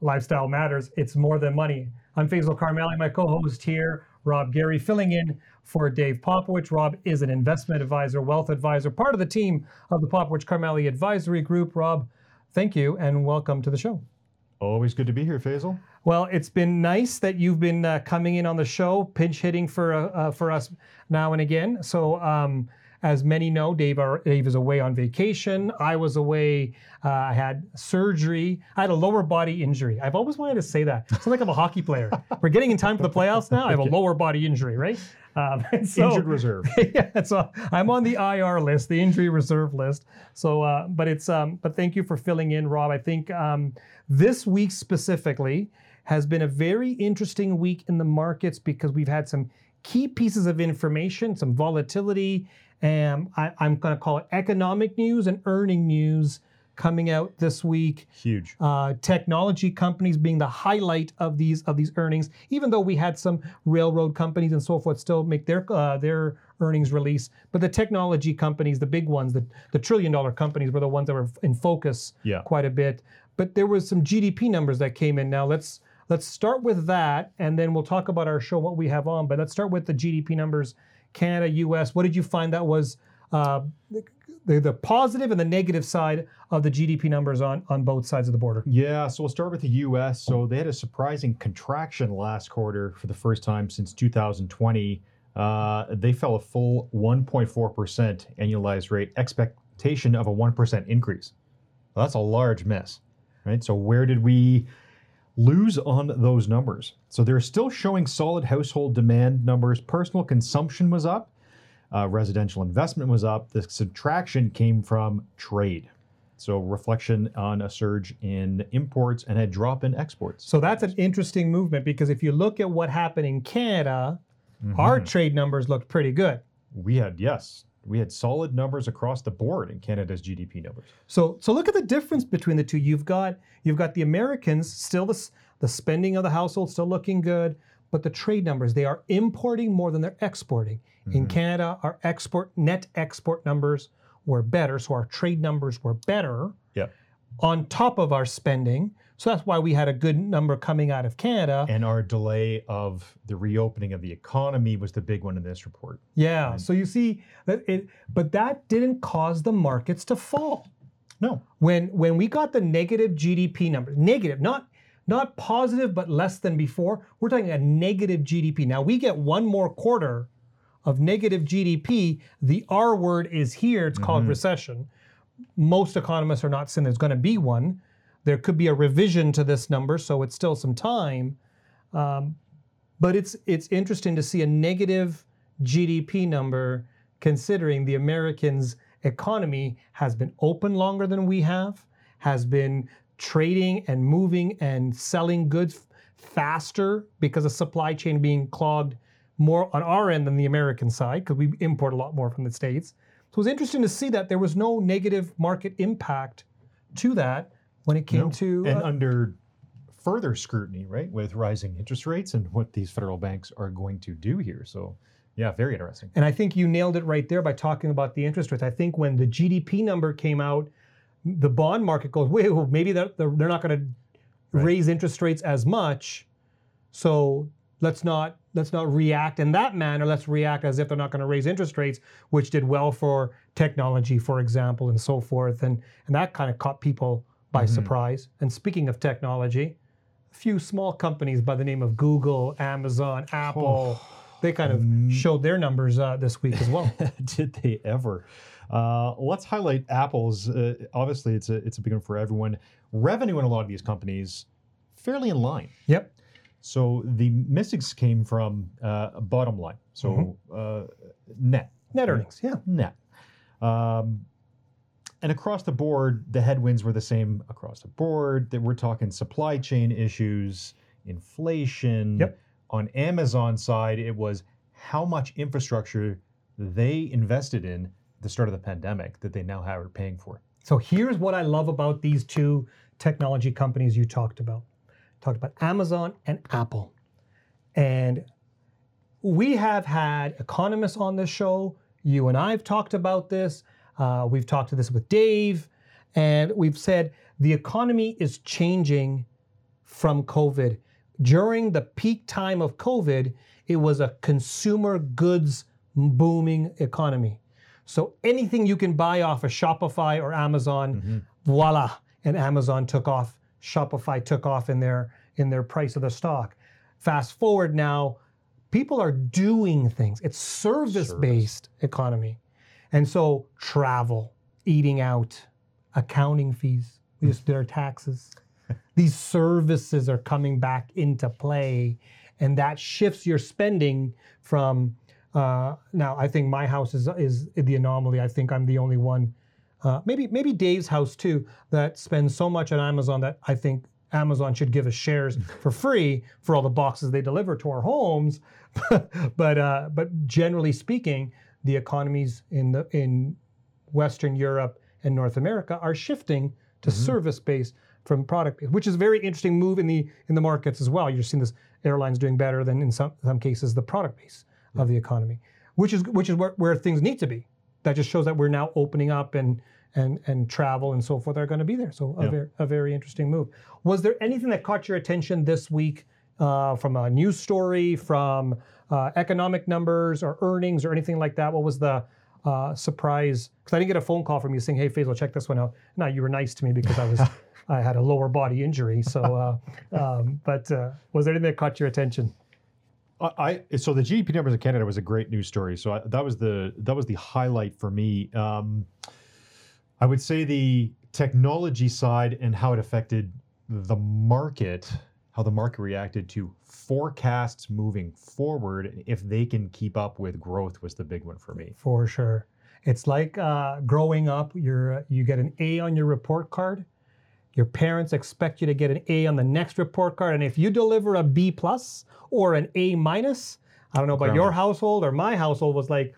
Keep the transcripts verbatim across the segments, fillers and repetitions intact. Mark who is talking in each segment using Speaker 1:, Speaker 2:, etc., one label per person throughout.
Speaker 1: Lifestyle matters. It's more than money. I'm Faisal Karmali, my co-host here, Rob Gary, filling in for Dave Popowich. Rob is an investment advisor, wealth advisor, part of the team of the Popowich Karmali Advisory Group. Rob, thank you and welcome to the show.
Speaker 2: Always good to be here, Faisal.
Speaker 1: Well, it's been nice that you've been uh, coming in on the show, pinch hitting for uh, uh, for us now and again. So, um, as many know, Dave, are, Dave is away on vacation. I was away. Uh, I had surgery. I had a lower body injury. I've always wanted to say that. It's like I'm a hockey player. We're getting in time for the playoffs now. I have a lower body injury, right? Um, so,
Speaker 2: Injured reserve.
Speaker 1: Yeah, so I'm on the I R list, the injury reserve list. So, uh, but it's um, but thank you for filling in, Rob. I think um, this week specifically has been a very interesting week in the markets because we've had some key pieces of information, some volatility, and I, I'm going to call it economic news and earning news coming out this week.
Speaker 2: Huge.
Speaker 1: Uh, technology companies being the highlight of these of these earnings, even though we had some railroad companies and so forth still make their uh, their earnings release. But the technology companies, the big ones, the, the trillion dollar companies were the ones that were in focus
Speaker 2: yeah.
Speaker 1: quite a bit. But there was some G D P numbers that came in. Now let's let's start with that, and then we'll talk about our show, what we have on. But let's start with the G D P numbers, Canada, U S. What did you find that was uh, the, the positive and the negative side of the G D P numbers on, on both sides of the border?
Speaker 2: Yeah, so we'll start with the U S. So they had a surprising contraction last quarter for the first time since two thousand twenty. Uh, they fell a full one point four percent annualized rate, expectation of a one percent increase. Well, that's a large miss, right? So where did we lose on those numbers? So they're still showing solid household demand numbers. Personal consumption was up. Uh, residential investment was up. The subtraction came from trade. So reflection on a surge in imports and a drop in exports.
Speaker 1: So that's an interesting movement because if you look at what happened in Canada, mm-hmm. our trade numbers looked pretty good.
Speaker 2: We had, yes, we had solid numbers across the board in Canada's G D P numbers.
Speaker 1: So so look at the difference between the two. You've got you've got the Americans, still the, the spending of the household still looking good, but the trade numbers, they are importing more than they're exporting. Mm-hmm. In Canada, our export net export numbers were better, so our trade numbers were better
Speaker 2: yeah.
Speaker 1: on top of our spending. So that's why we had a good number coming out of Canada.
Speaker 2: And our delay of the reopening of the economy was the big one in this report.
Speaker 1: Yeah, and so you see, that it, but that didn't cause the markets to fall.
Speaker 2: No.
Speaker 1: When when we got the negative G D P numbers, negative, not not positive, but less than before, we're talking a negative G D P. Now we get one more quarter of negative G D P, the R word is here, it's mm-hmm. called recession. Most economists are not saying there's going to be one. There could be a revision to this number, so it's still some time. Um, but it's it's interesting to see a negative G D P number considering the Americans' economy has been open longer than we have, has been trading and moving and selling goods faster because of supply chain being clogged more on our end than the American side, because we import a lot more from the States. So it was interesting to see that there was no negative market impact to that when it came
Speaker 2: no.
Speaker 1: to...
Speaker 2: And
Speaker 1: uh,
Speaker 2: under further scrutiny, right, with rising interest rates and what these federal banks are going to do here. So yeah, very interesting.
Speaker 1: And I think you nailed it right there by talking about the interest rates. I think when the G D P number came out, the bond market goes, wait, well, maybe they're, they're not going to right. raise interest rates as much. So let's not let's not react in that manner. Let's react as if they're not going to raise interest rates, which did well for technology, for example, and so forth. And, and that kind of caught people by mm-hmm. surprise. And speaking of technology, a few small companies by the name of Google, Amazon, Apple, oh, they kind of um, showed their numbers uh, this week as well.
Speaker 2: Did they ever? Uh, let's highlight Apple's. Uh, obviously, it's a it's a big one for everyone. Revenue in a lot of these companies fairly in line.
Speaker 1: Yep.
Speaker 2: So the misses came from uh, bottom line. So mm-hmm. uh, net.
Speaker 1: Net earnings, yeah.
Speaker 2: Net. Um, and across the board, the headwinds were the same across the board. That we're talking supply chain issues, inflation.
Speaker 1: Yep.
Speaker 2: On Amazon's side, it was how much infrastructure they invested in at the start of the pandemic that they now have are paying for.
Speaker 1: So here's what I love about these two technology companies you talked about. Talked about Amazon and Apple. And we have had economists on this show. You and I have talked about this. Uh, we've talked to this with Dave. And we've said the economy is changing from COVID. During the peak time of COVID, it was a consumer goods booming economy. So anything you can buy off of Shopify or Amazon, mm-hmm. voila, and Amazon took off. Shopify took off in their in their price of the stock. Fast forward now, people are doing things. It's service-based Service. economy. And so travel, eating out, accounting fees, we just did our taxes. These services are coming back into play, and that shifts your spending from, uh, now I think my house is is the anomaly. I think I'm the only one, uh, maybe maybe Dave's house too, that spends so much on Amazon that I think Amazon should give us shares for free for all the boxes they deliver to our homes. but uh, but generally speaking, the economies in the in Western Europe and North America are shifting to mm-hmm. service-based from product-based, which is a very interesting move in the in the markets as well. You're seeing this airlines doing better than in some some cases the product base yeah. of the economy, which is which is where, where things need to be. That just shows that we're now opening up and and and travel and so forth are going to be there. So a,
Speaker 2: yeah.
Speaker 1: very, a very interesting move. Was there anything that caught your attention this week uh, from a news story, from uh, economic numbers or earnings or anything like that? What was the uh, surprise? Because I didn't get a phone call from you saying, "Hey, Faisal, check this one out." No, you were nice to me because I was I had a lower body injury. So, uh, um, but uh, was there anything that caught your attention?
Speaker 2: I so the G D P numbers in Canada was a great news story. So I, that was the that was the highlight for me. Um, I would say the technology side and how it affected the market, how the market reacted to forecasts moving forward, if they can keep up with growth, was the big one for me.
Speaker 1: For sure, it's like uh, growing up. You're you get an A on your report card. Your parents expect you to get an A on the next report card, and if you deliver a B plus or an A minus, I don't know about your household or my household, was like,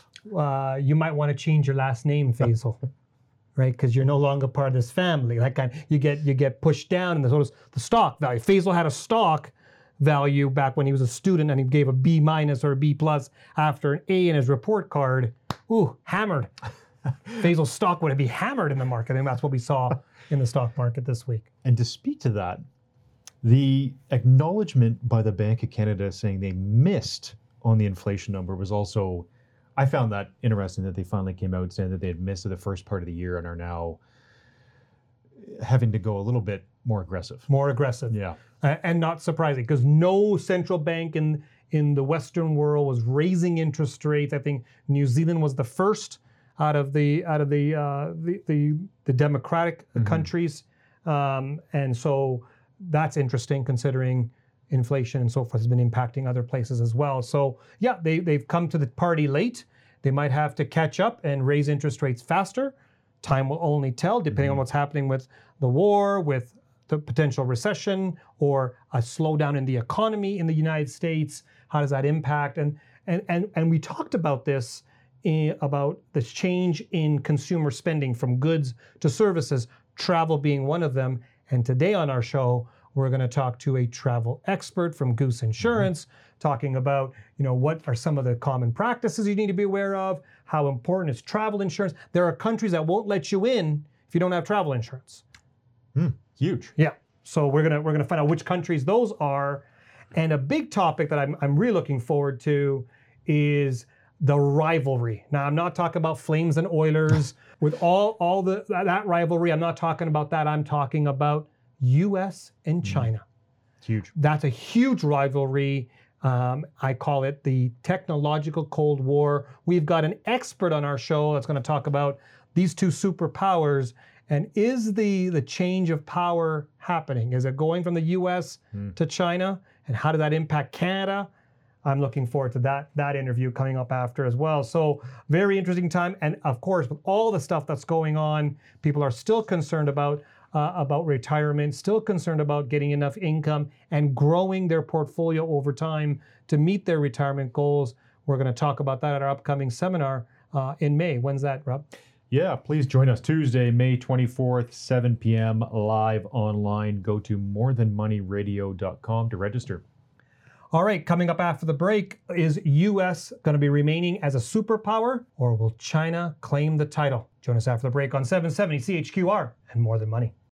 Speaker 1: uh, you might want to change your last name, Faisal, right? Because you're no longer part of this family. Like you get you get pushed down, and the the stock value. Faisal had a stock value back when he was a student, and he gave a B minus or a B plus after an A in his report card. Ooh, hammered. Faisal's stock would be hammered in the market, and that's what we saw in the stock market this week.
Speaker 2: And to speak to that, the acknowledgement by the Bank of Canada saying they missed on the inflation number was also, I found that interesting that they finally came out saying that they had missed the first part of the year and are now having to go a little bit more aggressive.
Speaker 1: More aggressive.
Speaker 2: Yeah.
Speaker 1: Uh, and not surprising, because no central bank in, in the Western world was raising interest rates. I think New Zealand was the first out of the out of the uh, the, the the democratic mm-hmm. countries, um, and so that's interesting considering inflation and so forth has been impacting other places as well. So yeah, they they've come to the party late. They might have to catch up and raise interest rates faster. Time will only tell, depending mm-hmm. on what's happening with the war, with the potential recession, or a slowdown in the economy in the United States. How does that impact? And and and and we talked about this. In, about the change in consumer spending from goods to services, travel being one of them. And today on our show, we're going to talk to a travel expert from Goose Insurance, mm-hmm. talking about, you know, what are some of the common practices you need to be aware of, how important is travel insurance. There are countries that won't let you in if you don't have travel insurance.
Speaker 2: Mm, huge.
Speaker 1: Yeah. So we're gonna we're gonna find out which countries those are. And a big topic that I'm I'm really looking forward to is the rivalry. Now, I'm not talking about Flames and Oilers with all, all the that rivalry. I'm not talking about that. I'm talking about U S and China.
Speaker 2: Huge.
Speaker 1: That's a huge rivalry. Um, I call it the technological Cold War. We've got an expert on our show that's going to talk about these two superpowers. And is the, the change of power happening? Is it going from the U S mm. to China? And how does that impact Canada? I'm looking forward to that that interview coming up after as well. So very interesting time. And of course, with all the stuff that's going on, people are still concerned about uh, about retirement, still concerned about getting enough income and growing their portfolio over time to meet their retirement goals. We're going to talk about that at our upcoming seminar uh, in May. When's that, Rob?
Speaker 2: Yeah, please join us Tuesday, May twenty-fourth, seven p.m. live online. Go to more than money radio dot com to register.
Speaker 1: All right, coming up after the break, is U S going to be remaining as a superpower, or will China claim the title? Join us after the break on seven seventy C H Q R and More Than Money.